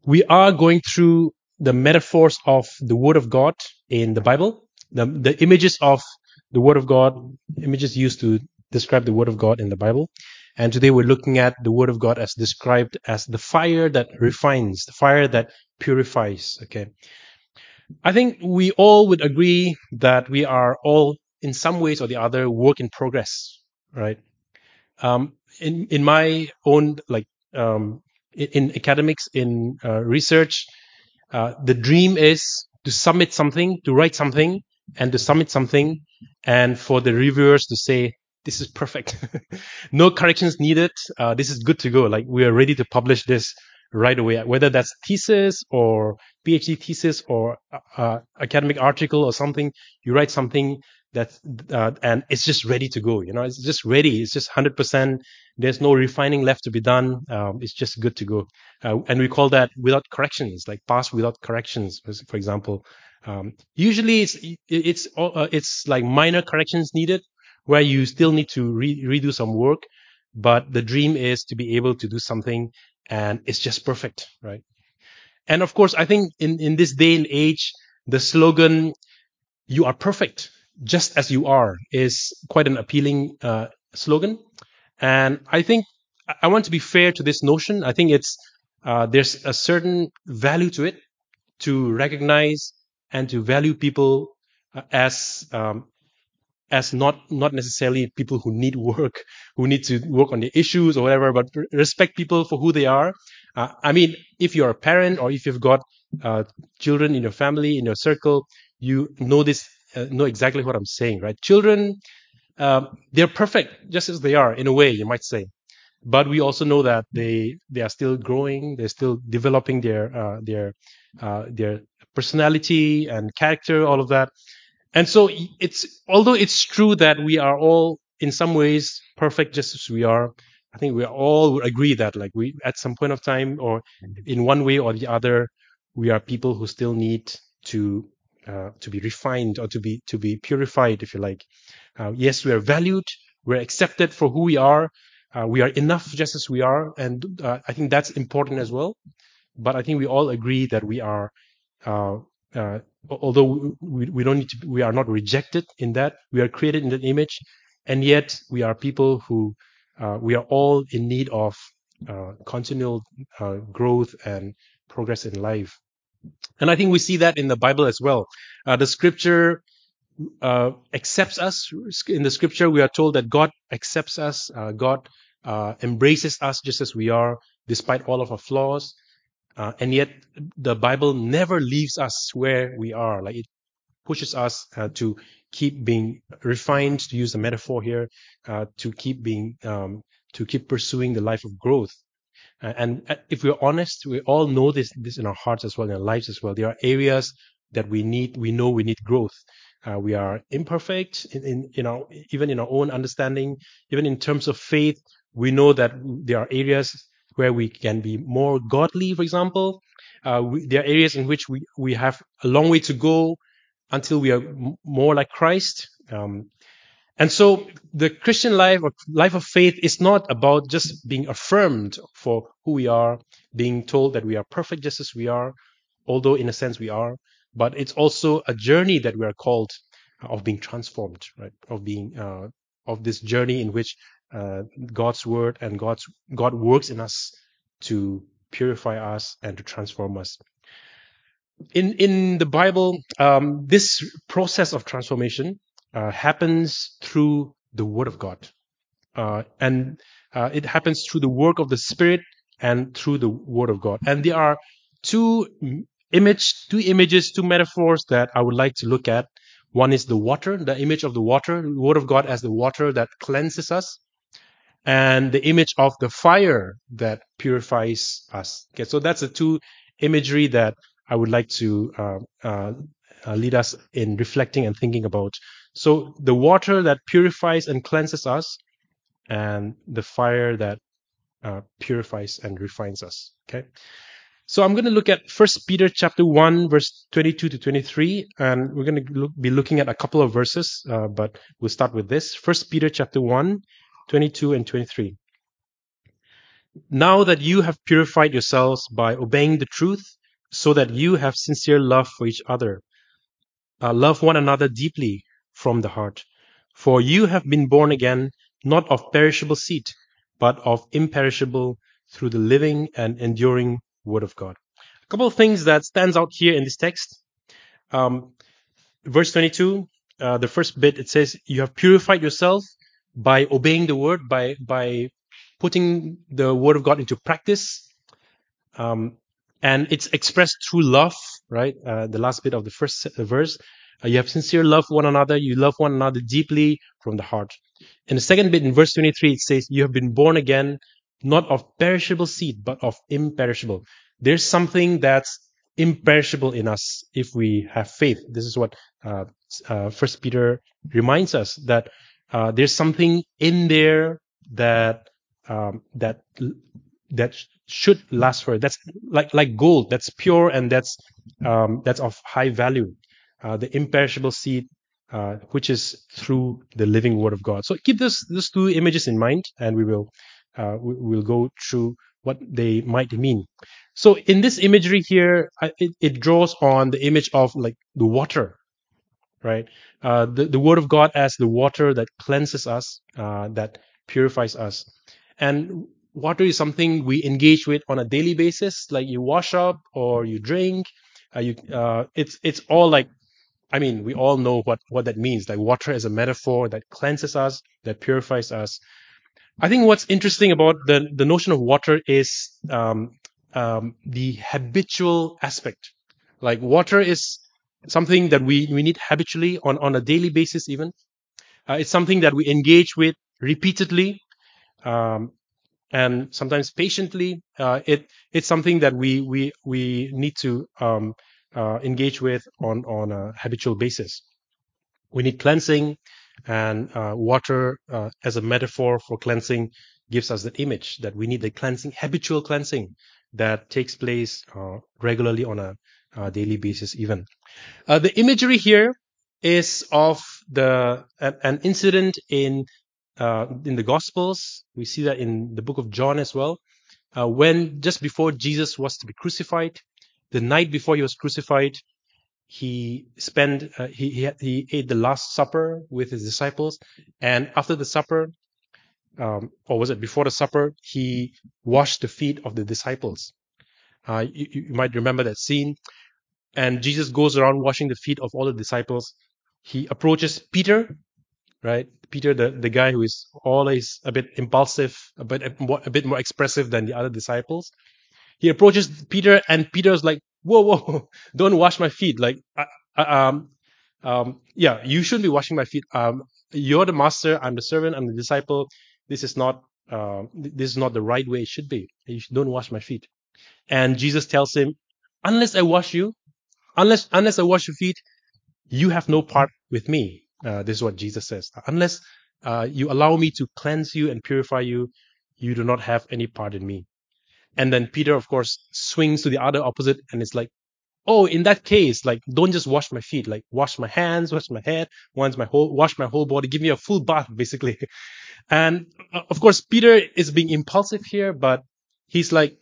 We are going through the metaphors of the Word of God in the Bible, the images of the Word of God, images used to describe the Word of God in the Bible. And today we're looking at the Word of God as described as the fire that refines, the fire that purifies. Okay. I think we all would agree that we are all, in some ways or the other, work in progress, right? In my own in academics, in research, the dream is to submit something, to write something, and to submit something, and for the reviewers to say this is perfect, no corrections needed. This is good to go. Like, we are ready to publish this right away, whether that's thesis or PhD thesis or academic article or something. You write something that's and it's just ready to go. It's just ready. It's just 100%. There's no refining left to be done. It's just good to go. And we call that without corrections, like pass without corrections, for example. Usually it's like minor corrections needed, where you still need to redo some work, but the dream is to be able to do something and it's just perfect, right? And of course, I think in this day and age, the slogan "You are perfect, just as you are" is quite an appealing slogan. And I think I want to be fair to this notion. I think there's a certain value to it, to recognize and to value people as not necessarily people who need work, who need to work on their issues or whatever, but respect people for who they are. I mean, if you're a parent or if you've got children in your family, in your circle, you know exactly what I'm saying, right? Children, they're perfect just as they are, in a way, you might say. But we also know that they are still growing, they're still developing their personality and character, all of that. And so although it's true that we are all in some ways perfect just as we are, I think we all would agree that, like, we at some point of time, or in one way or the other, we are people who still need to be refined, or to be purified, if you like. Yes, we are valued, we're accepted for who we are enough just as we are, and I think that's important as well. But I think we all agree that we are, uh, uh, although we don't need to, we are not rejected in that. We are created in that image, and yet we are people who we are all in need of continual growth and progress in life. And I think we see that in the Bible as well. The Scripture accepts us. In the Scripture, we are told that God accepts us. God embraces us just as we are, despite all of our flaws. And yet the Bible never leaves us where we are. Like, it pushes us to keep being refined, to use the metaphor here, to keep pursuing the life of growth. And if we're honest, we all know this in our hearts as well, in our lives as well. There are areas that we know we need growth. We are imperfect even in our own understanding, even in terms of faith. We know that there are areas where we can be more godly, for example. There are areas in which we have a long way to go until we are more like Christ. And so the Christian life, or life of faith, is not about just being affirmed for who we are, being told that we are perfect just as we are, although in a sense we are, but it's also a journey that we are called, of being transformed, right? Of this journey in which God's word and God works in us to purify us and to transform us. In the Bible, this process of transformation happens through the Word of God, and it happens through the work of the Spirit and through the Word of God. And there are two images, two metaphors that I would like to look at. One is the water, the image of the water, the Word of God as the water that cleanses us, and the image of the fire that purifies us. Okay, so that's the two imagery that I would like to lead us in reflecting and thinking about. So the water that purifies and cleanses us, and the fire that purifies and refines us. Okay. So I'm going to look at First Peter chapter 1, verse 22 to 23, and we're going to be looking at a couple of verses, but we'll start with this. First Peter chapter 1, 22 and 23. Now that you have purified yourselves by obeying the truth, so that you have sincere love for each other, love one another deeply from the heart. For you have been born again, not of perishable seed, but of imperishable, through the living and enduring word of God. A couple of things that stands out here in this text. Um, Verse 22, the first bit, it says, you have purified yourself by obeying the word, by putting the word of God into practice. Um, and it's expressed through love, right? The last bit of the first verse. You have sincere love for one another. You love one another deeply from the heart. In the second bit, in verse 23, it says, you have been born again, not of perishable seed, but of imperishable. There's something that's imperishable in us if we have faith. This is what First Peter reminds us, that there's something in there that that that should last forever. That's like gold. That's pure and that's of high value. The imperishable seed, which is through the living Word of God. So keep these two images in mind, and we will go through what they might mean. So in this imagery here, it draws on the image of like the water, right? The Word of God as the water that cleanses us, that purifies us. And water is something we engage with on a daily basis, like you wash up or you drink. It's all like, I mean, we all know what that means. Like water as a metaphor that cleanses us, that purifies us. I think what's interesting about the notion of water is the habitual aspect. Like water is something that we need habitually on a daily basis even. It's something that we engage with repeatedly, um, and sometimes patiently. It's something that we need to engage with on a habitual basis. We need cleansing, and water as a metaphor for cleansing gives us the image that we need the cleansing, habitual cleansing that takes place regularly on a daily basis even. The imagery here is of an incident in the Gospels. We see that in the book of John as well, when just before Jesus was to be crucified, the night before he was crucified, he ate the Last Supper with his disciples, and after the supper, or was it before the supper, he washed the feet of the disciples. You might remember that scene. And Jesus goes around washing the feet of all the disciples. He approaches Peter, right? Peter, the guy who is always a bit impulsive, a bit more expressive than the other disciples. He approaches Peter, and Peter's like, "Whoa, whoa, don't wash my feet! Like, yeah, you shouldn't be washing my feet. You're the master. I'm the servant. I'm the disciple. This is not the right way it should be. Don't wash my feet." And Jesus tells him, "Unless I wash you, unless I wash your feet, you have no part with me." This is what Jesus says. Unless you allow me to cleanse you and purify you, you do not have any part in me. And then Peter, of course, swings to the other opposite, and it's like, oh, in that case, like, don't just wash my feet, like, wash my hands, wash my head, wash my whole body, give me a full bath, basically. And of course, Peter is being impulsive here, but he's like,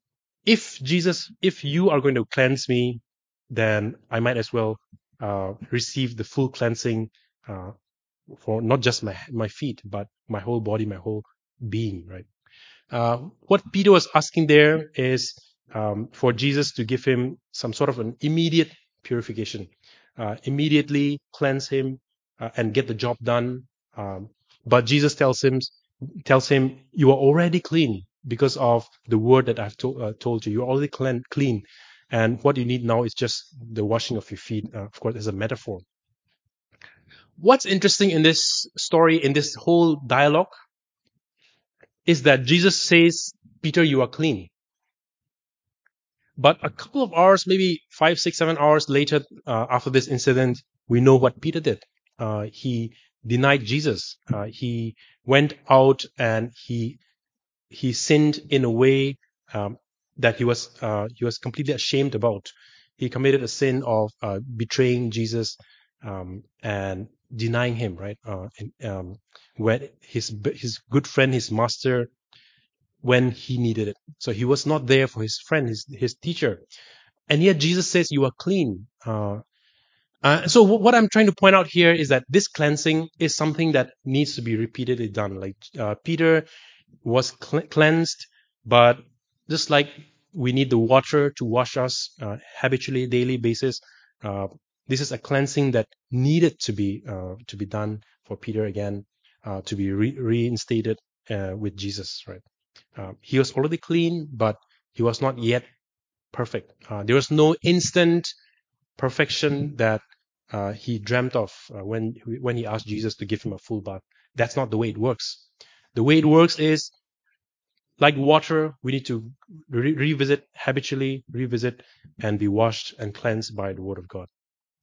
if you are going to cleanse me, then I might as well receive the full cleansing uh, for not just my feet, but my whole body, my whole being, right? What Peter was asking there is for Jesus to give him some sort of an immediate purification, immediately cleanse him and get the job done. But Jesus tells him, you are already clean because of the word that I've told you. You're already clean. And what you need now is just the washing of your feet, of course, as a metaphor. What's interesting in this story, in this whole dialogue, is that Jesus says, Peter, you are clean. But a couple of hours, maybe 5, 6, 7 hours later, after this incident, we know what Peter did. He denied Jesus. He went out and he sinned in a way that he was completely ashamed about. He committed a sin of betraying Jesus and denying him, right? When his good friend, his master, when he needed it. So he was not there for his friend, his teacher. And yet Jesus says, you are clean. So what I'm trying to point out here is that this cleansing is something that needs to be repeatedly done. Like Peter was cleansed, but just like we need the water to wash us habitually, daily basis, uh, this is a cleansing that needed to be done for Peter again, to be reinstated with Jesus. Right? He was already clean, but he was not yet perfect. There was no instant perfection that he dreamt of when he asked Jesus to give him a full bath. That's not the way it works. The way it works is like water. We need to revisit habitually, revisit, and be washed and cleansed by the Word of God.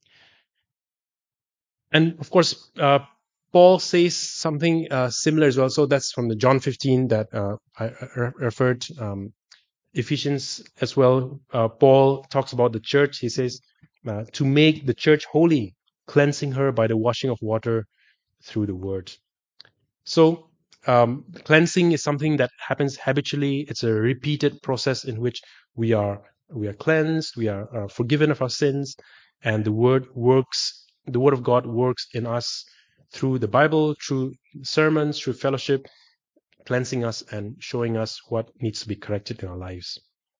And of course, Paul says something similar as well. So that's from the John 15 that I referred. Ephesians as well. Paul talks about the church. He says to make the church holy, cleansing her by the washing of water through the word. So cleansing is something that happens habitually. It's a repeated process in which we are cleansed, we are forgiven of our sins, and the word works. The word of God works in us through the Bible, through sermons, through fellowship, cleansing us and showing us what needs to be corrected in our lives.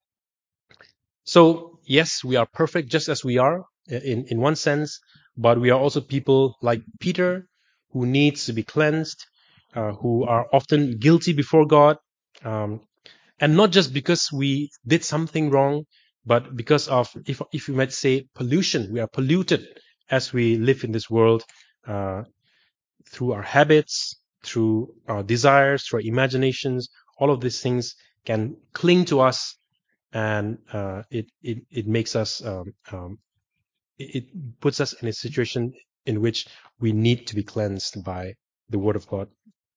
So yes, we are perfect just as we are in one sense, but we are also people like Peter who needs to be cleansed, who are often guilty before God, um, and not just because we did something wrong, but because of, if you might say, pollution. We are polluted as we live in this world uh, through our habits, through our desires, through our imaginations. All of these things can cling to us, and it makes us it puts us in a situation in which we need to be cleansed by the Word of God.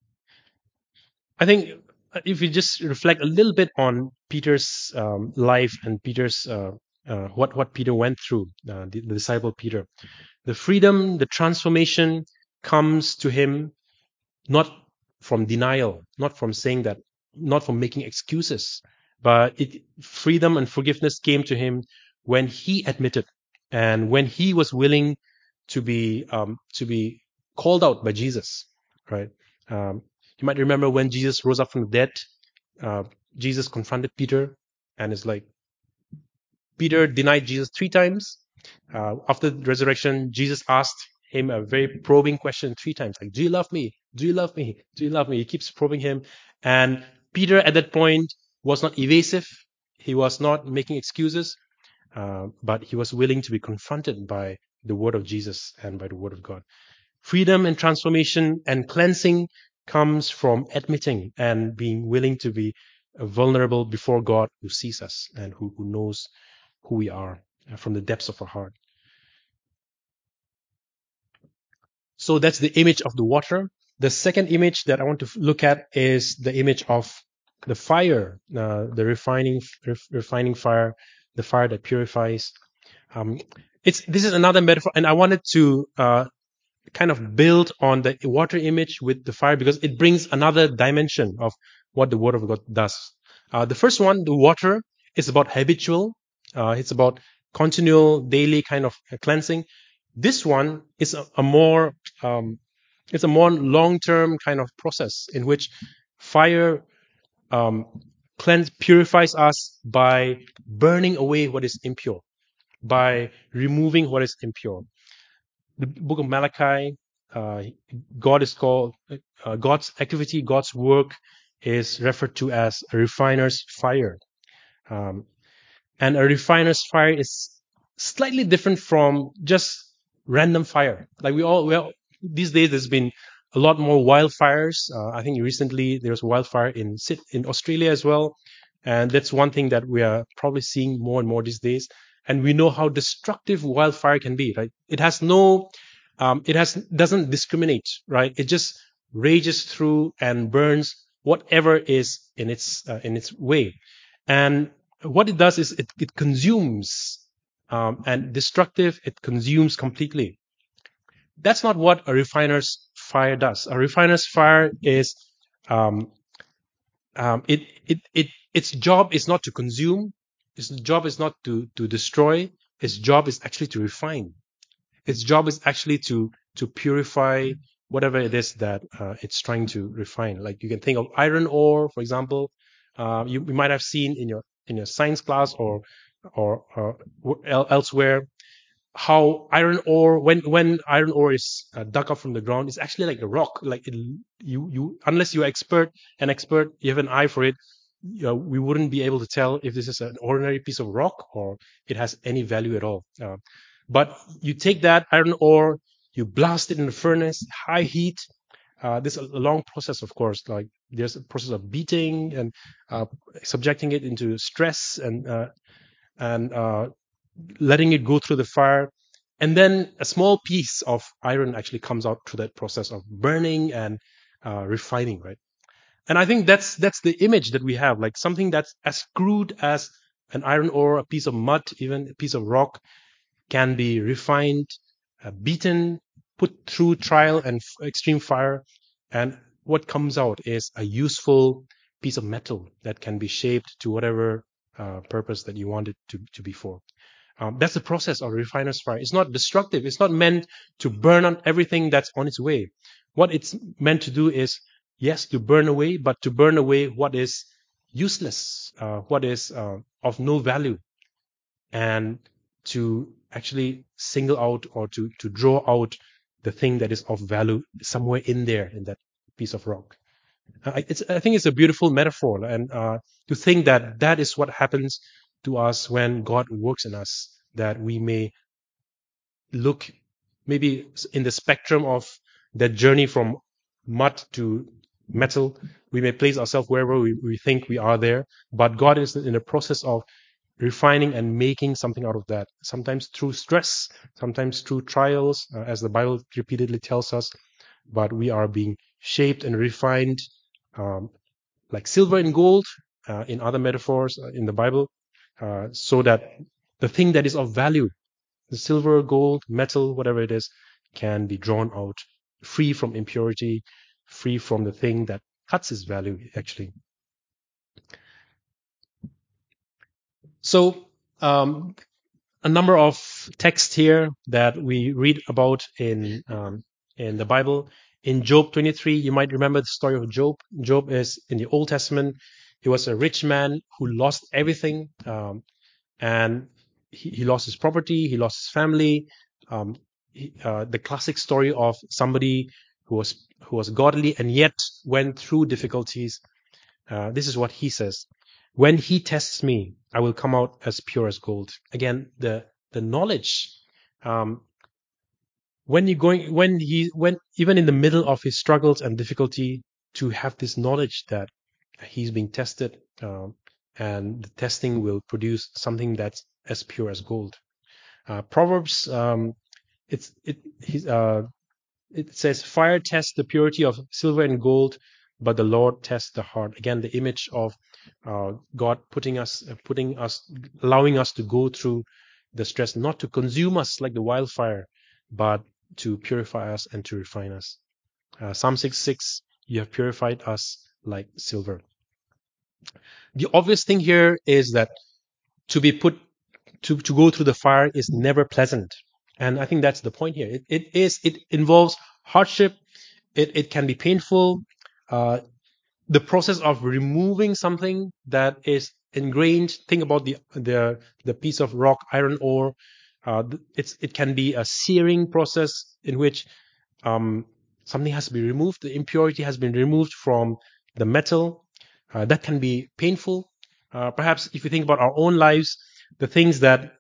I think if we just reflect a little bit on Peter's life and Peter's what Peter went through, the disciple Peter, the freedom, the transformation comes to him not from denial, not from saying that, not from making excuses, but freedom and forgiveness came to him when he admitted and when he was willing to be called out by Jesus, right? You might remember when Jesus rose up from the dead, uh, Jesus confronted Peter and is like, Peter denied Jesus 3 times. After the resurrection, Jesus asked him a very probing question 3 times, like, "Do you love me? Do you love me? Do you love me?" He keeps probing him, and Peter at that point was not evasive. He was not making excuses, but he was willing to be confronted by the word of Jesus and by the word of God. Freedom and transformation and cleansing comes from admitting and being willing to be vulnerable before God, who sees us and who knows who we are from the depths of our heart. So that's the image of the water. The second image that I want to look at is the image of the fire, the refining fire, the fire that purifies. Um, this is another metaphor, and I wanted to kind of build on the water image with the fire because it brings another dimension of what the Word of God does. The first one, the water, is about habitual. It's about continual, daily kind of cleansing. This one is a more it's a more long-term kind of process in which fire um, purifies us by burning away what is impure, by removing what is impure. The book of Malachi, uh, God is called God's activity, God's work is referred to as a refiner's fire. Um, and a refiner's fire is slightly different from just random fire. Like these days there's been a lot more wildfires. I think recently there was a wildfire in Australia as well, and that's one thing that we are probably seeing more and more these days. And we know how destructive wildfire can be. Right? It has no, it has doesn't discriminate. Right? It just rages through and burns whatever is in its way. And what it does is it consumes, and destructive, it consumes completely. That's not what a refiner's fire does. A refiner's fire is um, its job is not to consume. Its job is not to destroy. Its job is actually to refine. Its job is actually to purify whatever it is that it's trying to refine. Like you can think of iron ore, for example. You might have seen in your science class or elsewhere how iron ore, when iron ore is dug up from the ground, it's actually like a rock. Like you unless you're an expert, you have an eye for it, we wouldn't be able to tell if this is an ordinary piece of rock or it has any value at all. But you take that iron ore, you blast it in the furnace, high heat. This is a long process, of course. Like there's a process of beating and uh, subjecting it into stress and letting it go through the fire. And then a small piece of iron actually comes out through that process of burning and refining, right? And I think that's the image that we have, like something that's as crude as an iron ore, a piece of mud, even a piece of rock, can be refined, beaten, put through trial and extreme fire, and what comes out is a useful piece of metal that can be shaped to whatever purpose that you want it to be for. That's the process of refiner's fire. It's not destructive. It's not meant to burn on everything that's on its way. What it's meant to do is, yes, to burn away, but to burn away what is useless, what is of no value, and to actually single out or to draw out the thing that is of value somewhere in there in that piece of rock. I think it's a beautiful metaphor, and to think that that is what happens to us when God works in us, that we may look maybe in the spectrum of that journey from mud to metal. We may place ourselves wherever we think we are there, but God is in the process of refining and making something out of that, sometimes through stress, sometimes through trials, as the Bible repeatedly tells us. But we are being shaped and refined, um, like silver and gold in other metaphors in the Bible, so that the thing that is of value, the silver, gold, metal, whatever it is, can be drawn out, free from impurity, free from the thing that cuts its value, actually. So, a number of texts here that we read about in the Bible. In Job 23, you might remember the story of Job. Job is in the Old Testament. He was a rich man who lost everything, and he lost his property, he lost his family. The classic story of somebody who was godly and yet went through difficulties. This is what he says: "When he tests me, I will come out as pure as gold." Again, the knowledge. Um, when even in the middle of his struggles and difficulty, to have this knowledge that he's being tested, and the testing will produce something that's as pure as gold. Proverbs, it's it he's, it says, "Fire tests the purity of silver and gold, but the Lord tests the heart." Again, the image of God putting us, allowing us to go through the stress, not to consume us like the wildfire, but to purify us and to refine us. Psalm 6:6, "You have purified us like silver." The obvious thing here is that to be put to go through the fire is never pleasant, and I think that's the point here. It involves hardship. It can be painful. Uh, the process of removing something that is ingrained. Think about the piece of rock, iron ore. It can be a searing process in which um, something has to be removed. The impurity has been removed from the metal. That can be painful. Perhaps if you think about our own lives, the things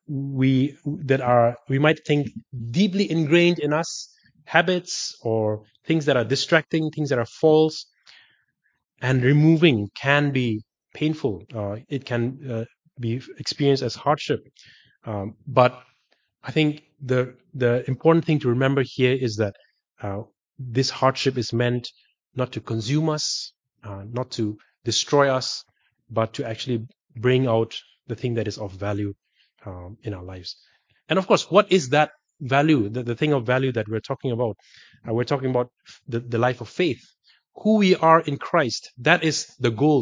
we might think deeply ingrained in us, habits or things that are distracting, things that are false, and removing can be painful. It can be experienced as hardship. But I think the important thing to remember here is that uh, this hardship is meant not to consume us, not to destroy us, but to actually bring out the thing that is of value in our lives. And of course, what is that value? The thing of value that we're talking about? We're talking about the life of faith, who we are in Christ. That is the gold.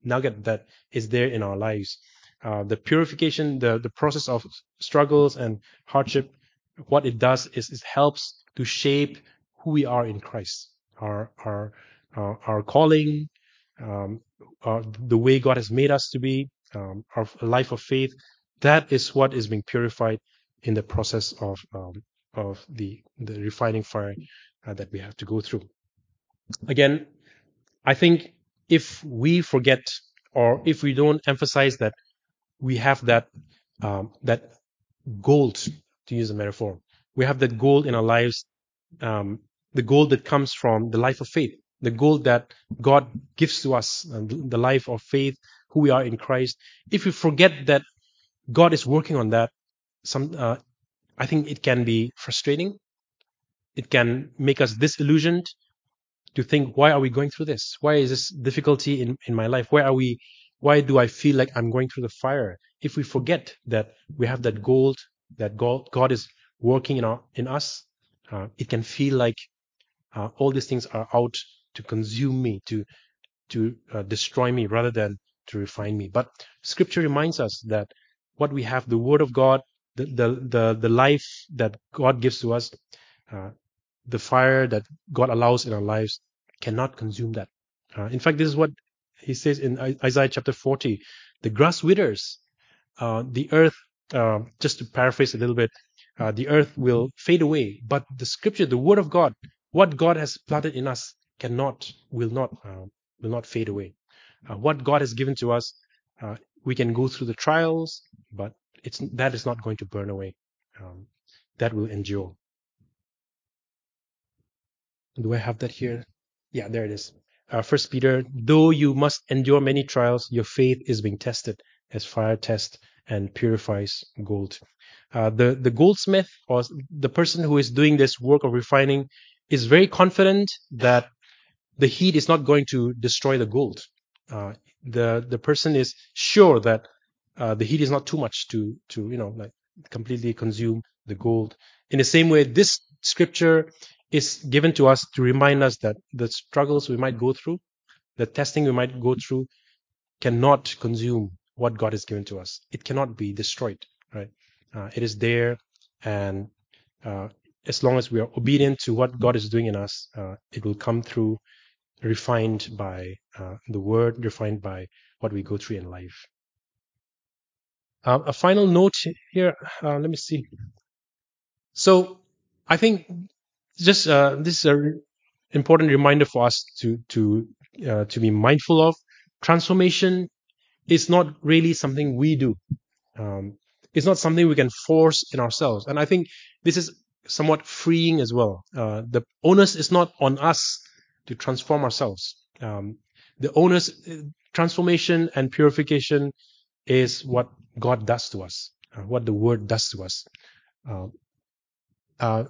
nugget that is there in our lives. The purification, the process of struggles and hardship, what it does is it helps to shape who we are in Christ, our calling, um, the way God has made us to be, our life of faith. That is what is being purified in the process of the refining fire that we have to go through. Again, I think if we forget or if we don't emphasize that we have that gold, to use a metaphor, we have that gold in our lives, um, the gold that comes from the life of faith, the gold that God gives to us, the life of faith, who we are in Christ. If we forget that God is working on that, I think it can be frustrating. It can make us disillusioned to think, why are we going through this? Why is this difficulty in my life? Why do I feel like I'm going through the fire? If we forget that we have that gold, that God is working in us, it can feel like all these things are out to consume me, to destroy me rather than to refine me. But Scripture reminds us that what we have, the Word of God, the life that God gives to us, uh, the fire that God allows in our lives cannot consume that. In fact, this is what He says in Isaiah chapter 40: the grass withers, the earth. Just to paraphrase a little bit, the earth will fade away, but the Scripture, the Word of God, what God has planted in us, will not fade away. What God has given to us, uh, we can go through the trials, but that is not going to burn away. Um, that will endure. Do I have that here? Yeah, there it is. First Peter, though you must endure many trials, your faith is being tested as fire tests and purifies gold. The goldsmith, or the person who is doing this work of refining, is very confident that the heat is not going to destroy the gold. The person is sure that the heat is not too much to like completely consume the gold. In the same way, this scripture is given to us to remind us that the struggles we might go through, the testing we might go through, cannot consume what God has given to us. It cannot be destroyed, right? It is there, and uh, as long as we are obedient to what God is doing in us, it will come through, refined by the word, refined by what we go through in life. A final note here. Let me see. So I think just this is an important reminder for us to be mindful of. Transformation is not really something we do. Um, it's not something we can force in ourselves. And I think this is somewhat freeing as well. The onus is not on us to transform ourselves. The onus, transformation and purification is what God does to us, what the Word does to us. Uh, uh,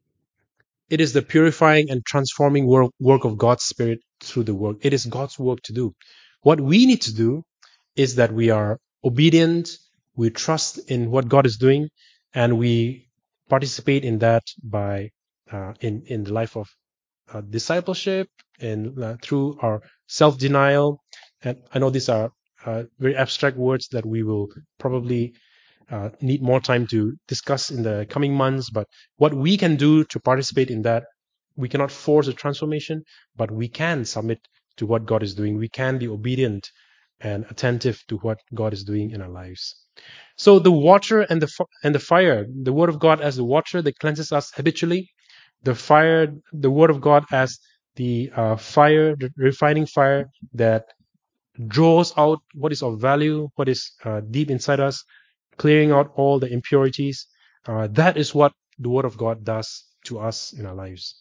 it is the purifying and transforming work of God's Spirit through the work. It is God's work to do. What we need to do is that we are obedient, we trust in what God is doing, and we participate in that by in the life of discipleship and through our self-denial. And I know these are very abstract words that we will probably need more time to discuss in the coming months. But what we can do to participate in that, we cannot force a transformation, but we can submit to what God is doing. We can be obedient and attentive to what God is doing in our lives. So the water and the fire, the word of God as the water that cleanses us habitually, the fire, the word of God as the fire, the refining fire that draws out what is of value, what is deep inside us, clearing out all the impurities. That is what the Word of God does to us in our lives.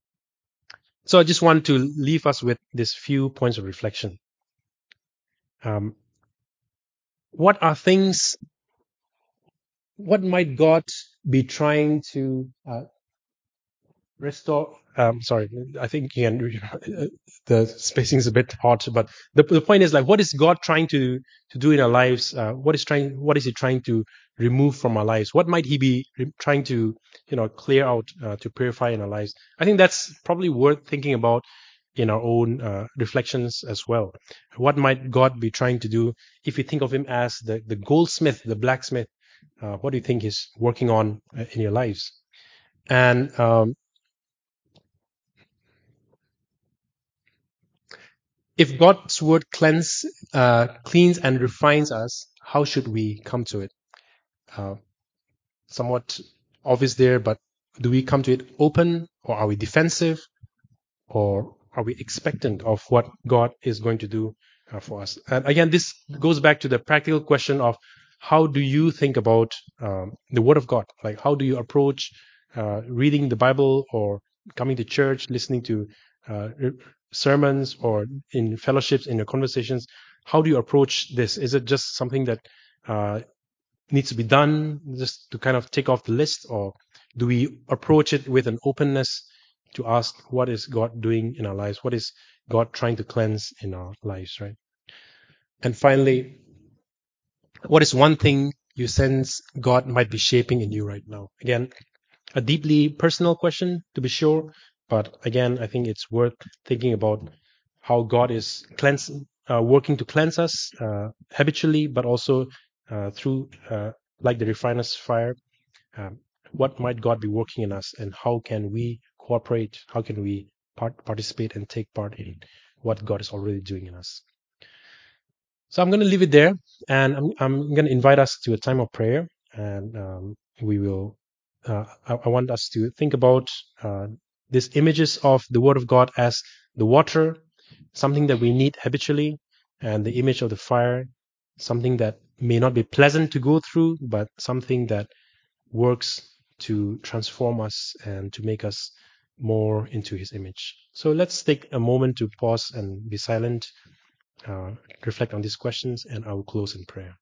So I just want to leave us with these few points of reflection. Um, what are things, what might God be trying to restore? Sorry, I think you can, the spacing is a bit hard, but the point is, like, what is God trying to do in our lives? What is He trying to remove from our lives? What might He be trying to clear out, to purify in our lives? I think that's probably worth thinking about in our own reflections as well. What might God be trying to do if you think of Him as the goldsmith, the blacksmith? What do you think He's working on in your lives? And if God's word cleans and refines us, how should we come to it? Uh, Somewhat obvious there, but do we come to it open, or are we defensive, or are we expectant of what God is going to do for us? And again, this goes back to the practical question of how do you think about the Word of God? Like, how do you approach reading the Bible, or coming to church, listening to uh, sermons, or in fellowships, in your conversations? How do you approach this? Is it just something that uh, needs to be done just to kind of take off the list, or do we approach it with an openness to ask what is God doing in our lives, what is God trying to cleanse in our lives, right? And finally, what is one thing you sense God might be shaping in you right now? Again, a deeply personal question, to be sure, but again, I think it's worth thinking about how God is working to cleanse us habitually, but also through like the refiner's fire. um, what might God be working in us, and how can we cooperate? How can we participate and take part in what God is already doing in us? So I'm going to leave it there, and I'm going to invite us to a time of prayer, and we will. I want us to think about these images of the Word of God as the water, something that we need habitually, and the image of the fire, something that may not be pleasant to go through, but something that works to transform us and to make us more into His image. So let's take a moment to pause and be silent, uh, reflect on these questions, and I will close in prayer.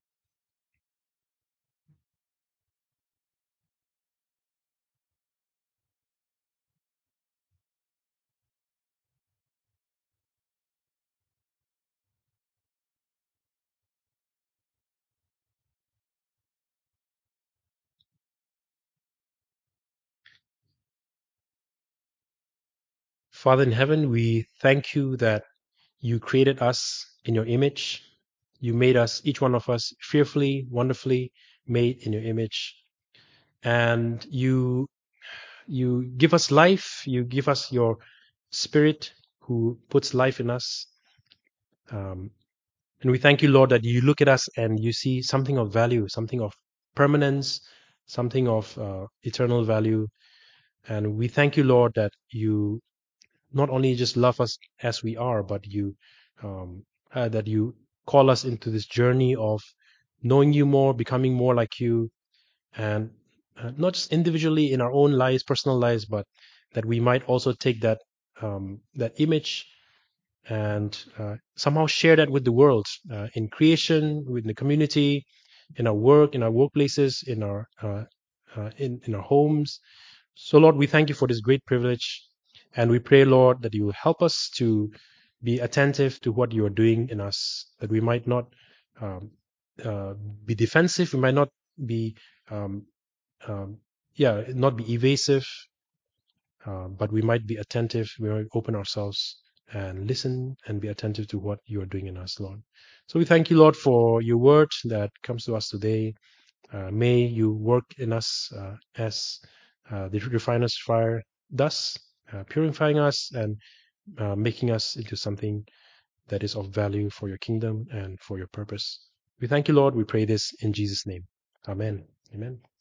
Father in heaven, we thank you that you created us in your image. You made us, each one of us, fearfully, wonderfully made in your image. And you give us life. You give us your Spirit who puts life in us. Um, And we thank you, Lord, that you look at us and you see something of value, something of permanence, something of eternal value. And we thank you, Lord, that you not only just love us as we are, but um, that you call us into this journey of knowing you more, becoming more like you, and not just individually in our own lives, personal lives, but that we might also take that image and somehow share that with the world, in creation, with the community, in our work, in our workplaces, in our homes. So, Lord, we thank you for this great privilege, and we pray, Lord, that you will help us to be attentive to what you are doing in us, that we might not um, uh, be defensive, we might not be, um, um, not be evasive, but we might be attentive. We might open ourselves and listen and be attentive to what you are doing in us, Lord. So we thank you, Lord, for your word that comes to us today. May you work in us as the refiner's fire does, purifying us and making us into something that is of value for your kingdom and for your purpose. We thank you, Lord. We pray this in Jesus' name. Amen. Amen.